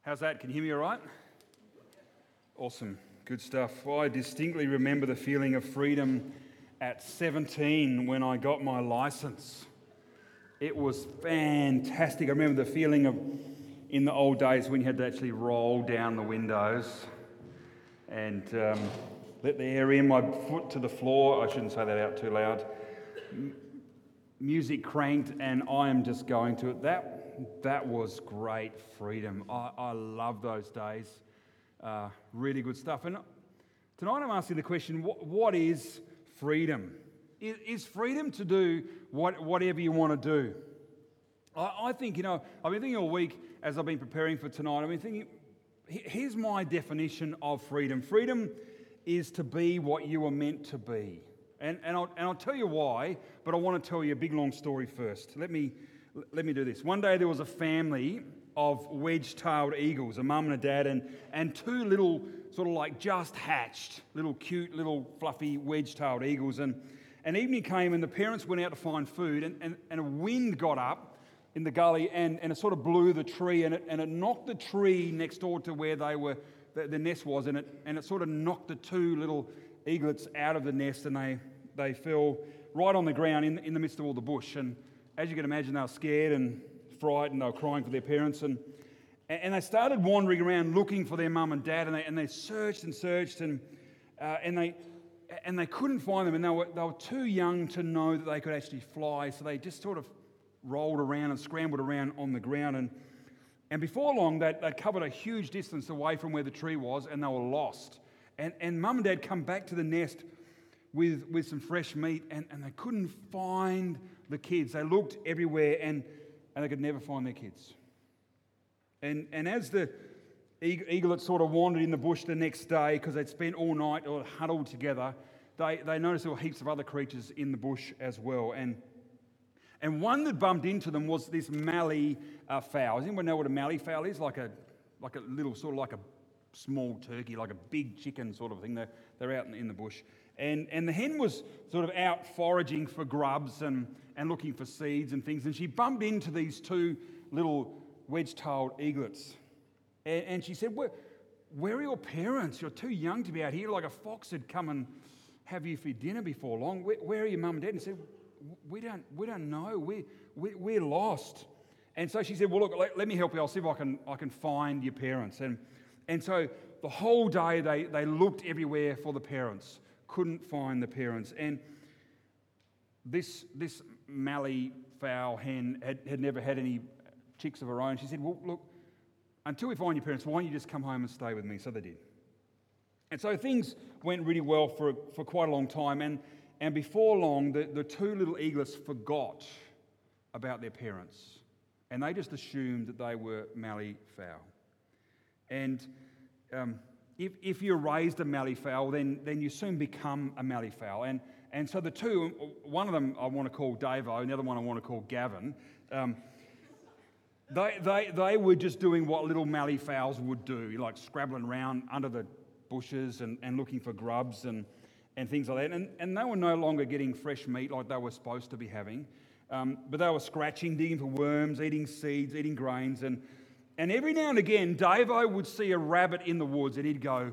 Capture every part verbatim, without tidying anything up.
How's that? Can you hear me all right? Awesome. Good stuff. Well, I distinctly remember the feeling of freedom at seventeen when I got my license. It was fantastic. I remember the feeling of in the old days when you had to actually roll down the windows and um, let the air in, my foot to the floor. I shouldn't say that out too loud. M- music cranked and I am just going to it. That that was great freedom. I, I love those days. Uh, really good stuff. And tonight I'm asking the question, what, what is freedom? Is, is freedom to do what, whatever you want to do? I, I think, you know, I've been thinking all week as I've been preparing for tonight, I've been thinking, here's my definition of freedom. Freedom is to be what you are meant to be. And, and, I'll, and I'll tell you why, but I want to tell you a big long story first. Let me, let me do this. One day there was a family of wedge-tailed eagles, a mum and a dad, and, and two little sort of like just hatched, little cute, little fluffy wedge-tailed eagles. And an evening came and the parents went out to find food, and, and, and a wind got up in the gully and, and it sort of blew the tree, and it, and it knocked the tree next door to where they were, the, the nest was, and it, and it sort of knocked the two little eaglets out of the nest, and they, they fell right on the ground in, in the midst of all the bush. And as you can imagine, they were scared and frightened, they were crying for their parents, and and they started wandering around looking for their mum and dad, and they and they searched and searched, and uh, and they and they couldn't find them, and they were they were too young to know that they could actually fly, so they just sort of rolled around and scrambled around on the ground, and and before long they they covered a huge distance away from where the tree was, and they were lost. And and mum and dad come back to the nest with with some fresh meat, and, and they couldn't find the kids. They looked everywhere, and and they could never find their kids. And and as the eaglets sort of wandered in the bush the next day, because they'd spent all night or huddled together, they, they noticed there were heaps of other creatures in the bush as well. And and one that bumped into them was this mallee uh, fowl. Does anyone know what a mallee fowl is? Like a like a little sort of like a small turkey, like a big chicken sort of thing. They're, they're out in, in the bush. And and the hen was sort of out foraging for grubs and, and looking for seeds and things. And she bumped into these two little wedge-tailed eaglets. And, and she said, where, where are your parents? You're too young to be out here. Like a fox had come and have you for dinner before long. Where, where are your mum and dad? And said, we don't we don't know. We, we, we're lost. And so she said, well, look, let, let me help you. I'll see if I can I can find your parents. And and so the whole day they, they looked everywhere for the parents. Couldn't find the parents. And this this mallee fowl hen had, had never had any chicks of her own. She said, well, look, until we find your parents, why don't you just come home and stay with me? So they did. And so things went really well for, for quite a long time. And, and before long, the, the two little eaglets forgot about their parents. And they just assumed that they were mallee fowl. And um, If, if you're raised a mallee fowl, then, then you soon become a mallee fowl. And, and so the two, one of them I want to call Davo, and the other one I want to call Gavin, um, they, they, they were just doing what little mallee fowls would do, like scrabbling around under the bushes and, and looking for grubs and, and things like that. And, and they were no longer getting fresh meat like they were supposed to be having, um, but they were scratching, digging for worms, eating seeds, eating grains, and And every now and again, Davo would see a rabbit in the woods and he'd go,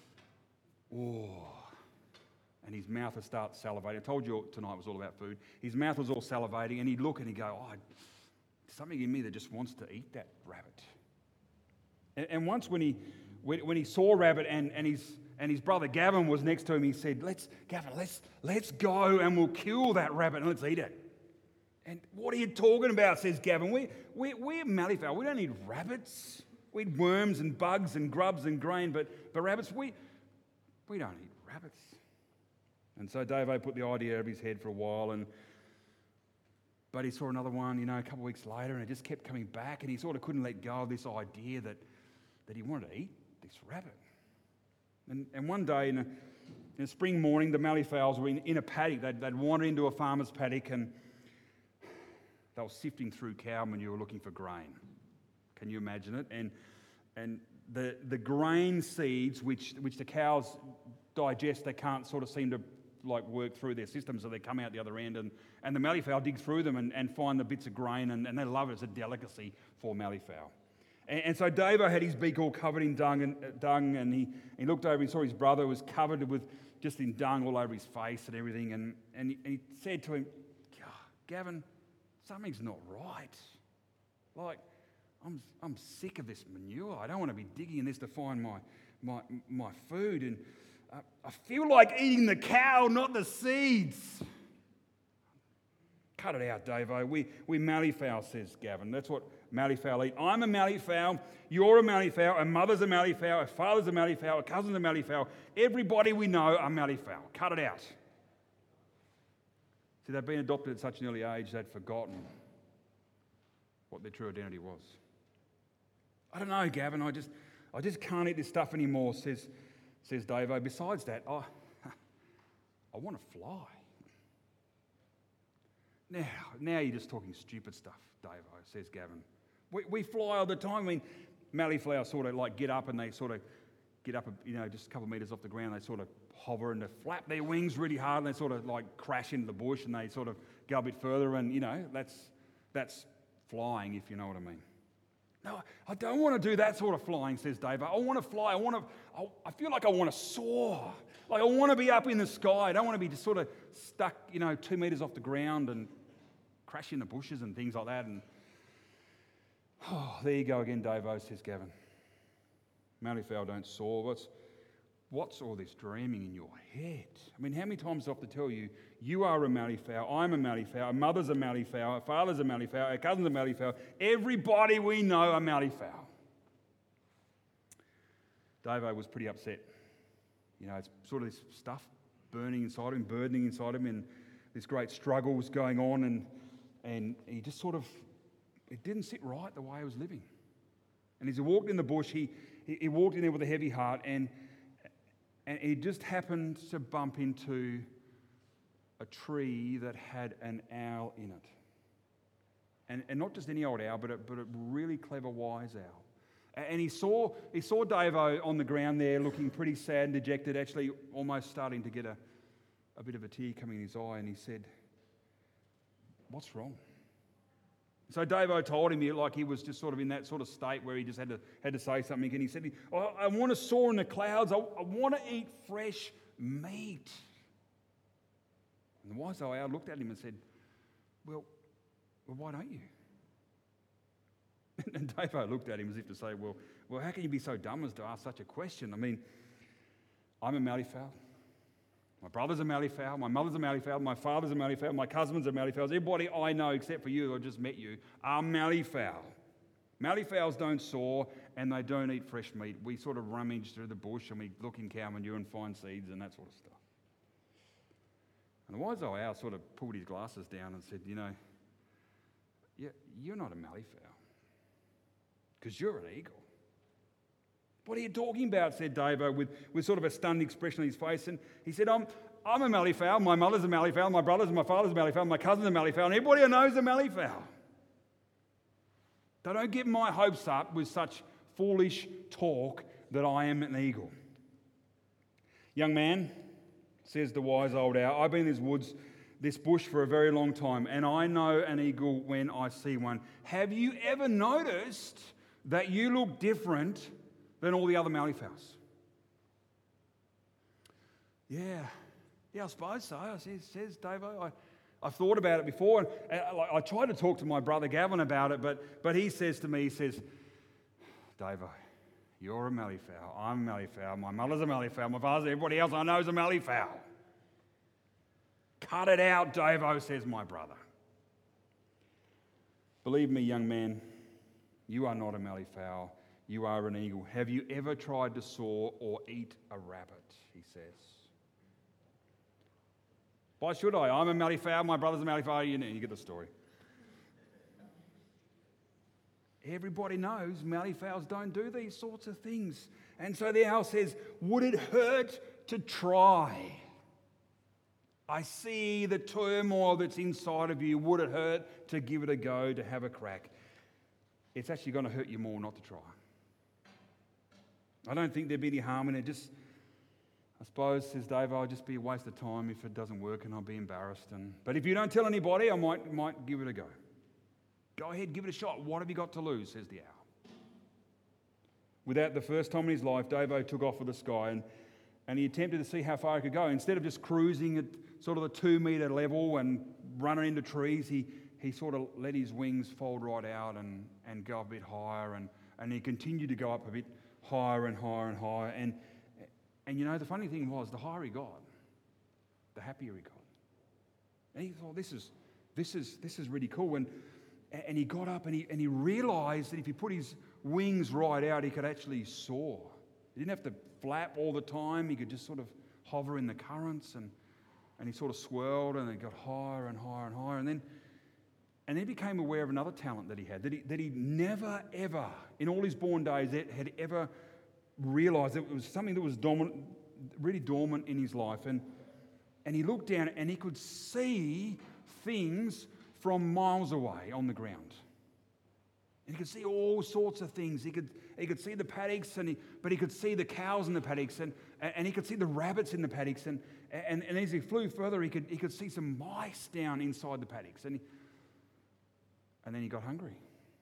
oh, and his mouth would start salivating. I told you tonight was all about food. His mouth was all salivating, and he'd look and he'd go, oh, there's something in me that just wants to eat that rabbit. And, and once when he when, when he saw a rabbit and, and his and his brother Gavin was next to him, he said, let's, Gavin, let's let's go and we'll kill that rabbit and let's eat it. And what are you talking about, says Gavin. We, we, we're mallee fowl. We don't need rabbits. We need worms and bugs and grubs and grain, but, but rabbits, we, we don't eat rabbits. And so Davo put the idea out of his head for a while, and but he saw another one, you know, a couple of weeks later, and it just kept coming back, and he sort of couldn't let go of this idea that, that he wanted to eat this rabbit. And, and one day, in a, in a spring morning, the mallee fowls were in, in a paddock. They'd, they'd wander into a farmer's paddock, and they were sifting through cow manure looking for grain. Can you imagine it? And and the the grain seeds, which which the cows digest, they can't sort of seem to like work through their system, so they come out the other end, and, and the mallee fowl dig through them and, and find the bits of grain, and, and they love it as a delicacy for mallee fowl. And, and so Davo had his beak all covered in dung, and, uh, dung, and he, he looked over and saw his brother was covered with just in dung all over his face and everything. And, and, he, and he said to him, Gavin, something's not right. Like, I'm, I'm sick of this manure. I don't want to be digging in this to find my, my, my food. And uh, I feel like eating the cow, not the seeds. Cut it out, Davo. We, we mallee fowl, says Gavin. That's what mallee fowl eat. I'm a mallee fowl. You're a mallee fowl. Our mother's a mallee fowl. Our father's a mallee fowl. Our cousin's a mallee fowl. Everybody we know are mallee fowl. Cut it out. See, they'd been adopted at such an early age, they'd forgotten what their true identity was. I don't know, Gavin, I just I just can't eat this stuff anymore, says, says Davo. Besides that, I, I want to fly. Now, now you're just talking stupid stuff, Davo, says Gavin. We, we fly all the time. I mean, mallee fowl sort of like get up and they sort of get up, you know, just a couple of metres off the ground. They sort of hover and they flap their wings really hard and they sort of like crash into the bush and they sort of go a bit further and, you know, that's that's flying, if you know what I mean. No, I don't want to do that sort of flying, says Dave. I want to fly. I want to. I, I feel like I want to soar. Like I want to be up in the sky. I don't want to be just sort of stuck, you know, two metres off the ground and crash in the bushes and things like that. And oh, there you go again, Davo, says Gavin. Mallee fowl don't soar. What's, what's all this dreaming in your head? I mean, how many times do I have to tell you, you are a mallee fowl, I'm a mallee fowl, our mother's a mallee fowl, our father's a mallee fowl, our cousin's a mallee fowl, everybody we know are mallee fowl. Davo was pretty upset. You know, it's sort of this stuff burning inside him, burdening inside him, and this great struggle was going on, and, and he just sort of, it didn't sit right the way he was living. And as he walked in the bush, he, he, he walked in there with a heavy heart, and, and he just happened to bump into a tree that had an owl in it. And, and not just any old owl, but a, but a really clever, wise owl. And he saw he saw Davo on the ground there looking pretty sad and dejected, actually almost starting to get a, a bit of a tear coming in his eye, and he said, "What's wrong?" So Davo told him, like he was just sort of in that sort of state where he just had to had to say something, and he said, oh, I want to soar in the clouds, I, I want to eat fresh meat. And the wise owl looked at him and said, well, well why don't you? And Davo looked at him as if to say, well, well, how can you be so dumb as to ask such a question? I mean, I'm a mallee fowl. My brother's a mallee fowl. My mother's a mallee fowl. My father's a mallee fowl. My cousin's a mallee fowl. Everybody I know, except for you, I just met you, are mallee fowl. Mallee fowls don't soar and they don't eat fresh meat. We sort of rummage through the bush and we look in cow manure and find seeds and that sort of stuff. And the wise old owl sort of pulled his glasses down and said, you know, yeah, you're not a mallee fowl. Because you're an eagle. What are you talking about? Said Davo with, with sort of a stunned expression on his face. And he said, I'm, I'm a mallee fowl. My mother's a mallee fowl. My brother's and my father's a mallee fowl. My cousin's a mallee fowl. And everybody I know is a mallee fowl. So don't get my hopes up with such foolish talk that I am an eagle. Young man, says the wise old owl, I've been in these woods, this bush for a very long time, and I know an eagle when I see one. Have you ever noticed that you look different than all the other mallee fowls? Yeah, yeah, I suppose so, says, says Davo. I, I've thought about it before, and, and I, I tried to talk to my brother Gavin about it, but, but he says to me, he says, Davo, you're a mallee fowl, I'm a mallee fowl, my mother's a mallee fowl, my father's, everybody else I know is a mallee fowl. Cut it out, Davo, says my brother. Believe me, young man, you are not a mallee fowl, you are an eagle. Have you ever tried to soar or eat a rabbit? He says. Why should I? I'm a mallee fowl, my brother's a mallee fowl, you know, you get the story. Everybody knows mallee fowls don't do these sorts of things. And so the owl says, would it hurt to try? I see the turmoil that's inside of you. Would it hurt to give it a go, to have a crack? It's actually going to hurt you more not to try. I don't think there'd be any harm in it. Just, I suppose, says Dave, I'll just be a waste of time if it doesn't work and I'll be embarrassed. And But if you don't tell anybody, I might, might give it a go. Go ahead, give it a shot. What have you got to lose, says the owl. Without the first time in his life, Davo took off for the sky and, and he attempted to see how far he could go. Instead of just cruising at sort of the two metre level and running into trees, he, he sort of let his wings fold right out and, and go a bit higher. And, and he continued to go up a bit higher and higher and higher. And, and you know, the funny thing was, the higher he got, the happier he got. And he thought, this is, this is, this is really cool. And, and he got up and he, and he realised that if he put his wings right out, he could actually soar. He didn't have to flap all the time. He could just sort of hover in the currents, and, and he sort of swirled and it got higher and higher and higher. And then, and then he became aware of another talent that he had, that he, that he never, ever, in all his born days, had ever realised. It was something that was dominant, really dormant in his life. And, and he looked down and he could see things from miles away on the ground. And he could see all sorts of things. He could he could see the paddocks, and he, but he could see the cows in the paddocks, and, and he could see the rabbits in the paddocks. And, and, and as he flew further, he could he could see some mice down inside the paddocks. And, he, and then he got hungry.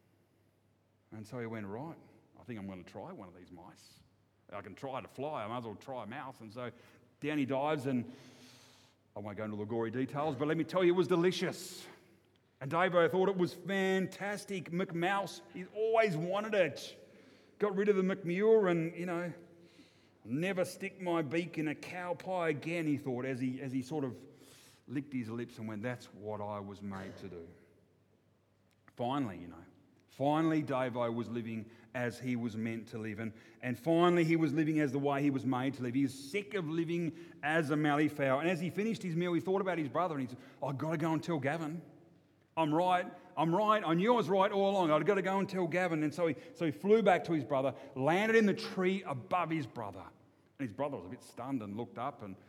And so he went, right, I think I'm going to try one of these mice. I can try to fly. I might as well try a mouse. And so down he dives, and I won't go into the gory details, but let me tell you, it was delicious. And Davo thought it was fantastic. McMouse, he's always wanted it. Got rid of the McMure and, you know, never stick my beak in a cow pie again, he thought, as he, as he sort of licked his lips and went, that's what I was made to do. Finally, you know, finally Davo was living as he was meant to live. And, and finally he was living as the way he was made to live. He was sick of living as a malleefowl. And as he finished his meal, he thought about his brother and he said, I've got to go and tell Gavin. I'm right, I'm right, I knew I was right all along. I'd got to go and tell Gavin. And so he, so he flew back to his brother, landed in the tree above his brother. And his brother was a bit stunned and looked up. and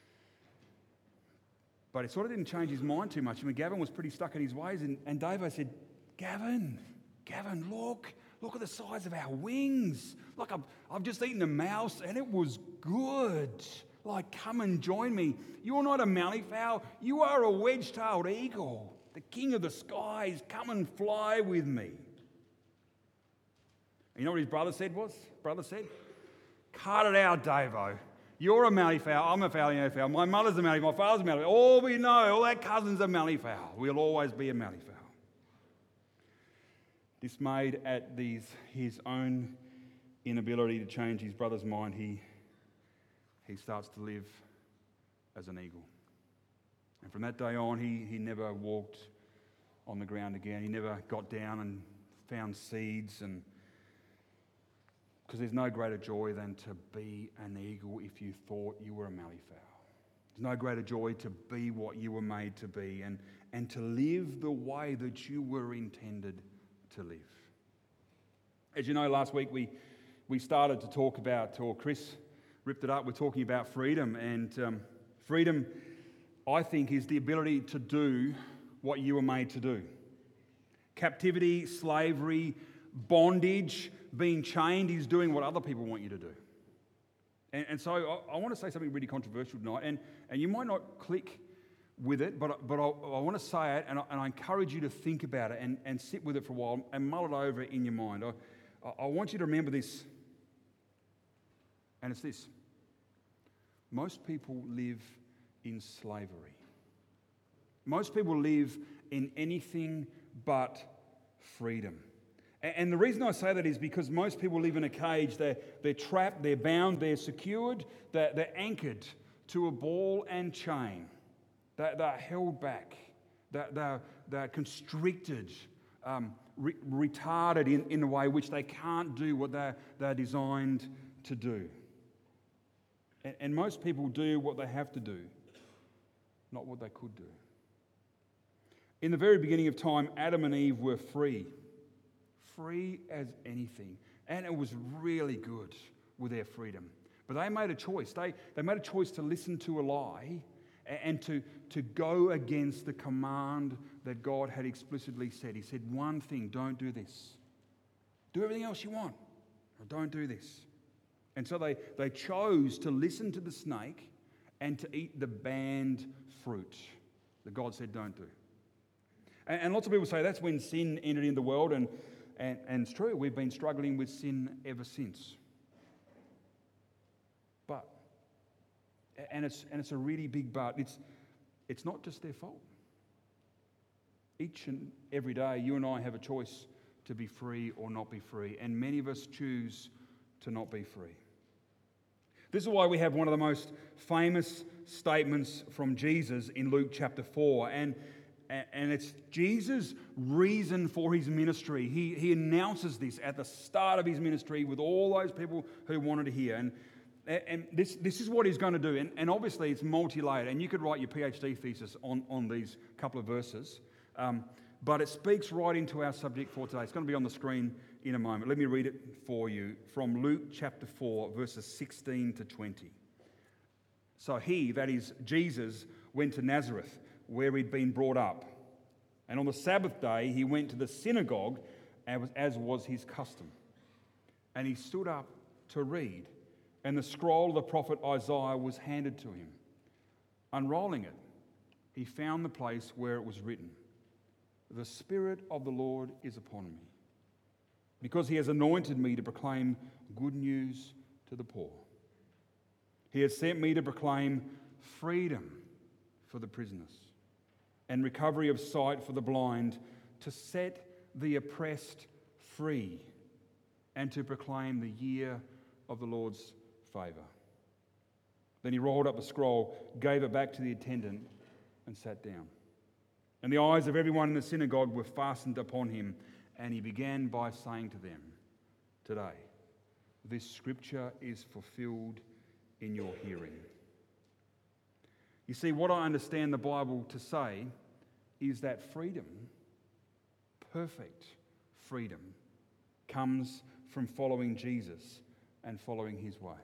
But he sort of didn't change his mind too much. I mean, Gavin was pretty stuck in his ways. And, and Davo said, Gavin, Gavin, look, look at the size of our wings. Look, I've, I've just eaten a mouse and it was good. Like, come and join me. You're not a malleefowl, you are a wedge-tailed eagle. The king of the skies, come and fly with me. And you know what his brother said was? Brother said, cut it out, Davo. You're a malleefowl, I'm a malleefowl, my mother's a malleefowl, my father's a malleefowl. All we know, all our cousins are malleefowl. We'll always be a malleefowl. Dismayed at these, his own inability to change his brother's mind, he, he starts to live as an eagle. And from that day on, he, he never walked on the ground again. He never got down and found seeds. And because there's no greater joy than to be an eagle if you thought you were a malleefowl. There's no greater joy to be what you were made to be and, and to live the way that you were intended to live. As you know, last week we, we started to talk about, or Chris ripped it up, we're talking about freedom. And um, freedom, I think, is the ability to do what you were made to do. Captivity, slavery, bondage, being chained is doing what other people want you to do. And, and so I, I want to say something really controversial tonight, and, and you might not click with it, but, but I, I want to say it, and I, and I encourage you to think about it and, and sit with it for a while and mull it over in your mind. I, I want you to remember this, and it's this. Most people live in slavery. Most people live in anything but freedom. And the reason I say that is because most people live in a cage. They're, they're trapped, they're bound, they're secured, they're, they're anchored to a ball and chain. They're, they're held back, they're, they're, they're constricted, um, re- retarded in, in a way which they can't do what they're, they're designed to do. And, and most people do what they have to do, not what they could do. In the very beginning of time, Adam and Eve were free. Free as anything. And it was really good with their freedom. But they made a choice. They, they made a choice to listen to a lie and to, to go against the command that God had explicitly said. He said, one thing, don't do this. Do everything else you want, or don't do this. And so they, they chose to listen to the snake and to eat the banned fruit that God said don't do. And, and lots of people say that's when sin entered in the world, and And, and it's true, we've been struggling with sin ever since. But, and it's, and it's a really big but, it's, it's not just their fault. Each and every day, you and I have a choice to be free or not be free. And many of us choose to not be free. This is why we have one of the most famous statements from Jesus in Luke chapter four. And, and it's Jesus' reason for his ministry. He, he announces this at the start of his ministry with all those people who wanted to hear. And, and this, this is what he's going to do. And, and obviously it's multi-layered. And you could write your PhD thesis on, on these couple of verses. Um, but it speaks right into our subject for today. It's going to be on the screen in a moment. Let me read it for you from Luke chapter four, verses sixteen to twenty. So he, that is Jesus, went to Nazareth, where he'd been brought up. And on the Sabbath day, he went to the synagogue, as was his custom. And he stood up to read, and the scroll of the prophet Isaiah was handed to him. Unrolling it, he found the place where it was written, "The Spirit of the Lord is upon me, because he has anointed me to proclaim good news to the poor. He has sent me to proclaim freedom for the prisoners and recovery of sight for the blind, to set the oppressed free, and to proclaim the year of the Lord's favour." Then he rolled up the scroll, gave it back to the attendant, and sat down. And the eyes of everyone in the synagogue were fastened upon him, and he began by saying to them, "Today, this scripture is fulfilled in your hearing." You see, what I understand the Bible to say is that freedom, perfect freedom, comes from following Jesus and following his ways.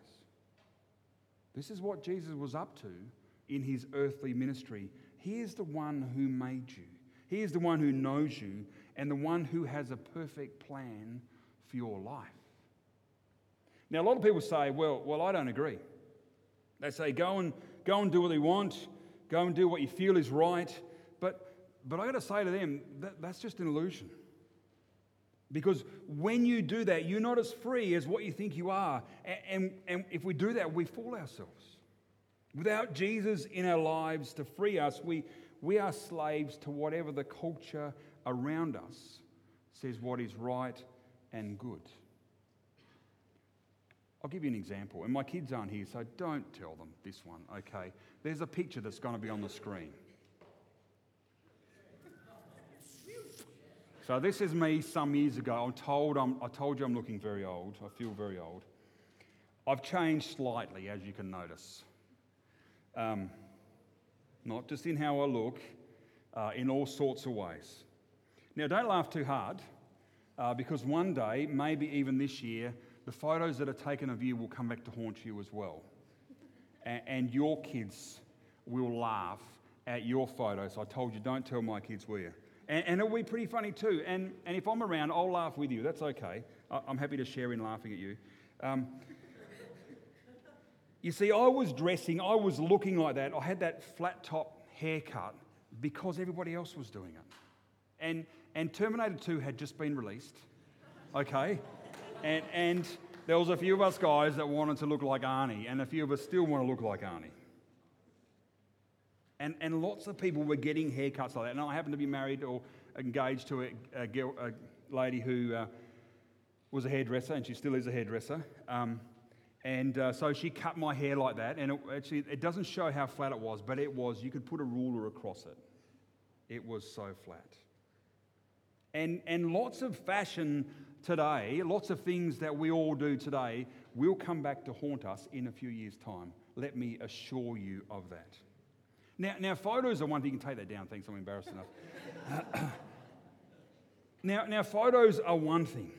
This is what Jesus was up to in his earthly ministry. He is the one who made you. He is the one who knows you and the one who has a perfect plan for your life. Now, a lot of people say, well, well, I don't agree. They say, go and go and do what you want, go and do what you feel is right. But, but I got to say to them, that, that's just an illusion. Because when you do that, you're not as free as what you think you are. And, and, and if we do that, we fool ourselves. Without Jesus in our lives to free us, we, we are slaves to whatever the culture around us says what is right and good. I'll give you an example. And my kids aren't here, so don't tell them this one, okay? There's a picture that's going to be on the screen. So this is me some years ago. I'm told I'm, I told you I'm looking very old. I feel very old. I've changed slightly, as you can notice. Um, not just in how I look, uh, in all sorts of ways. Now, don't laugh too hard, uh, because one day, maybe even this year, the photos that are taken of you will come back to haunt you as well. A- and your kids will laugh at your photos. I told you, don't tell my kids, will you? And, and it'll be pretty funny too. And, and if I'm around, I'll laugh with you. That's okay. I- I'm happy to share in laughing at you. Um, You see, I was dressing, I was looking like that. I had that flat top haircut because everybody else was doing it. And and Terminator two had just been released, okay? And and there was a few of us guys that wanted to look like Arnie, and a few of us still want to look like Arnie. And and lots of people were getting haircuts like that. And I happened to be married or engaged to a, a, girl, a lady who uh, was a hairdresser, and she still is a hairdresser. Um, And uh, so she cut my hair like that, and it, actually it doesn't show how flat it was, but it was, you could put a ruler across it. It was so flat. And, and lots of fashion today, lots of things that we all do today will come back to haunt us in a few years' time. Let me assure you of that. Now, now photos are one thing. You can take that down, thanks, I'm embarrassed enough. now, now, photos are one thing.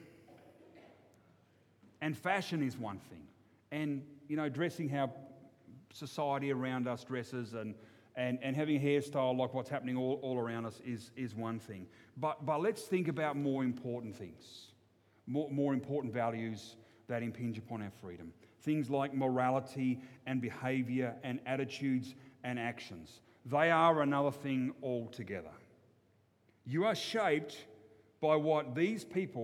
And fashion is one thing. And, you know, dressing how society around us dresses and, and, and having a hairstyle like what's happening all, all around us is, is one thing. But, but let's think about more important things, more, more important values that impinge upon our freedom. Things like morality and behaviour and attitudes and actions. They are another thing altogether. You are shaped by what these people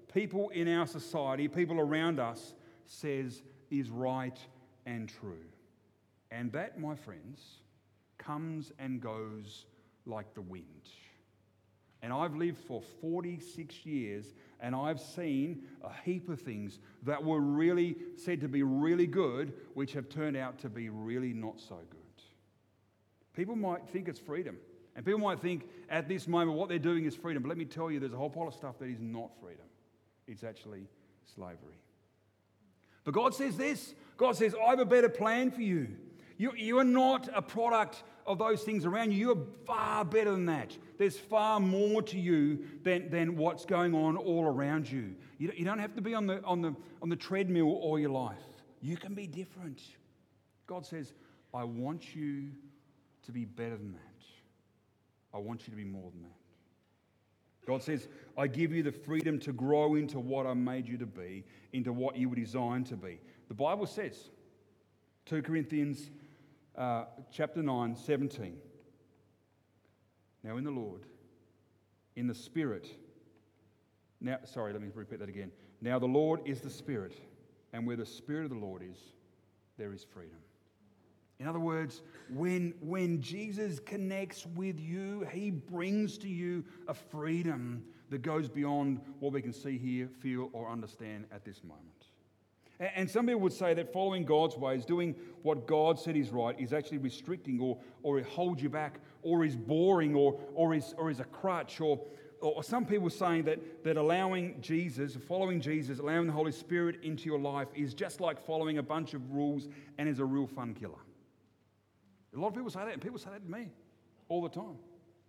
people in our society, people around us, says is right and true. And that, my friends, comes and goes like the wind. And I've lived for forty-six years, and I've seen a heap of things that were really said to be really good, which have turned out to be really not so good. People might think it's freedom, and people might think at this moment what they're doing is freedom. But let me tell you, there's a whole pile of stuff that is not freedom. It's actually slavery. But God says this. God says, I have a better plan for you. You, you are not a product of those things around you. You are far better than that. There's far more to you than, than what's going on all around you. You, you don't have to be on the, on, the, on the treadmill all your life. You can be different. God says, I want you to be better than that. I want you to be more than that. God says, I give you the freedom to grow into what I made you to be, into what you were designed to be. The Bible says, Second Corinthians uh, chapter nine, seventeen. Now in the Lord, in the Spirit, now, sorry, let me repeat that again. Now the Lord is the Spirit, and where the Spirit of the Lord is, there is freedom. In other words, when, when Jesus connects with you, he brings to you a freedom that goes beyond what we can see, hear, feel, or understand at this moment. And, and some people would say that following God's ways, doing what God said is right, is actually restricting, or, or it holds you back, or is boring, or, or, is, or is a crutch, or, or some people saying that, that allowing Jesus, following Jesus, allowing the Holy Spirit into your life is just like following a bunch of rules and is a real fun killer. A lot of people say that, and people say that to me all the time.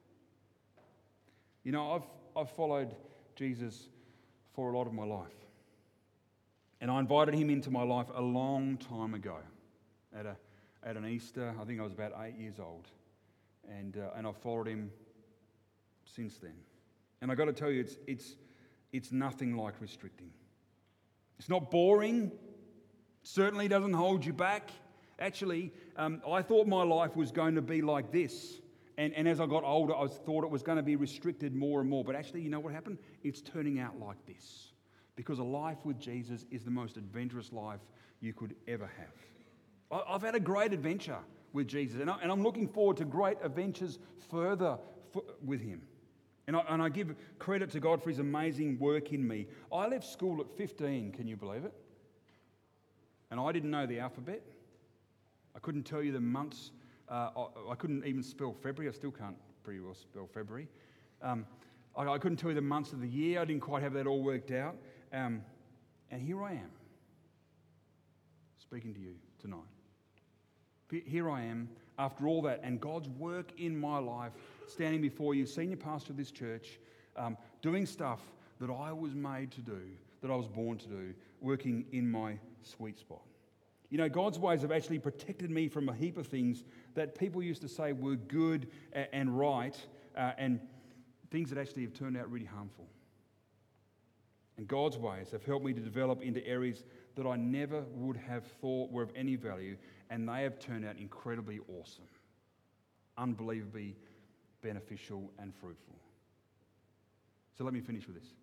You know, I've I've followed Jesus for a lot of my life. And I invited him into my life a long time ago at a at an Easter. I think I was about eight years old. And uh, and I've followed him since then. And I've got to tell you, it's it's it's nothing like restricting. It's not boring. Certainly doesn't hold you back. Actually, um, I thought my life was going to be like this. And, and as I got older, I thought it was going to be restricted more and more. But actually, you know what happened? It's turning out like this. Because a life with Jesus is the most adventurous life you could ever have. I, I've had a great adventure with Jesus. And, I, and I'm looking forward to great adventures further for, with him. And I, and I give credit to God for his amazing work in me. I left school at fifteen, can you believe it? And I didn't know the alphabet. I couldn't tell you the months. Uh, I, I couldn't even spell February. I still can't pretty well spell February. Um, I, I couldn't tell you the months of the year. I didn't quite have that all worked out. Um, and here I am, speaking to you tonight. Here I am, after all that, and God's work in my life, standing before you, senior pastor of this church, um, doing stuff that I was made to do, that I was born to do, working in my sweet spot. You know, God's ways have actually protected me from a heap of things that people used to say were good and right, uh, and things that actually have turned out really harmful. And God's ways have helped me to develop into areas that I never would have thought were of any value, and they have turned out incredibly awesome, unbelievably beneficial and fruitful. So let me finish with this.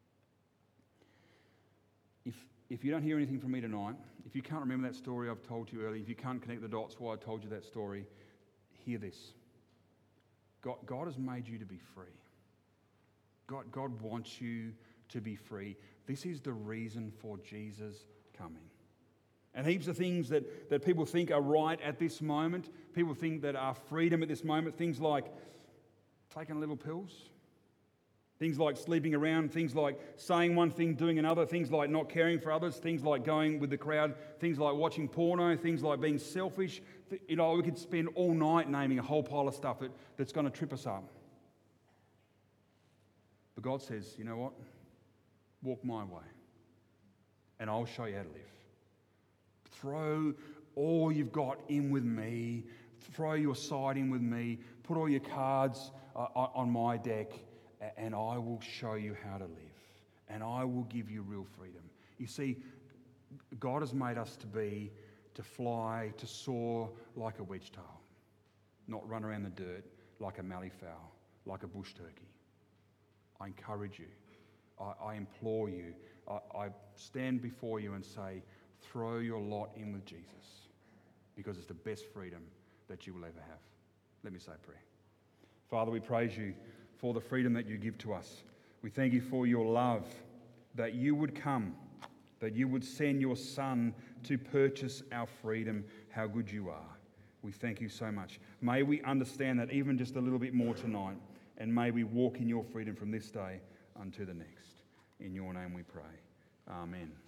If If you don't hear anything from me tonight, if you can't remember that story I've told you earlier, if you can't connect the dots why I told you that story, hear this. God, God has made you to be free. God, God wants you to be free. This is the reason for Jesus coming. And heaps of things that, that people think are right at this moment, people think that are freedom at this moment, things like taking little pills, things like sleeping around, things like saying one thing, doing another, things like not caring for others, things like going with the crowd, things like watching porno, things like being selfish. You know, we could spend all night naming a whole pile of stuff that, that's going to trip us up. But God says, you know what? Walk my way, and I'll show you how to live. Throw all you've got in with me. Throw your side in with me. Put all your cards uh, on my deck, and I will show you how to live. And I will give you real freedom. You see, God has made us to be, to fly, to soar like a wedge-tail, not run around the dirt like a mallee fowl, like a bush turkey. I encourage you, I, I implore you, I, I stand before you and say, throw your lot in with Jesus, because it's the best freedom that you will ever have. Let me say a prayer. Father, we praise you for the freedom that you give to us. We thank you for your love, that you would come, that you would send your Son to purchase our freedom. How good you are. We thank you so much. May we understand that even just a little bit more tonight, and may we walk in your freedom from this day unto the next. In your name we pray. Amen.